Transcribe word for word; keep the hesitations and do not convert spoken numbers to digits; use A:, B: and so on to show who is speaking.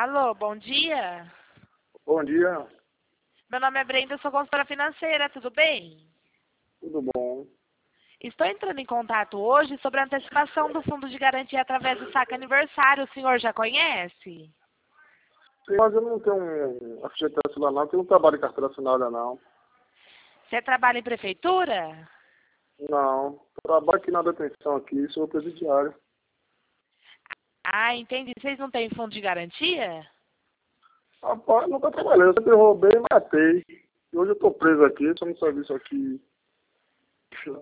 A: Alô, bom dia.
B: Bom dia,
A: Meu nome é Brenda, eu sou consultora financeira, tudo bem?
B: tudo bom?
A: Estou entrando em contato hoje sobre a antecipação do fundo de garantia através do saque aniversário. O senhor já conhece?
B: Sim, mas eu não tenho um F G T S lá não, eu tenho um trabalho de carteira assinada não.
A: Você trabalha em prefeitura?
B: Não, trabalho aqui na detenção aqui, sou presidiário.
A: Ah, entendi. Vocês não têm fundo de garantia?
B: Rapaz, nunca trabalhei, eu sempre roubei e matei. E hoje eu tô preso aqui, estou no serviço aqui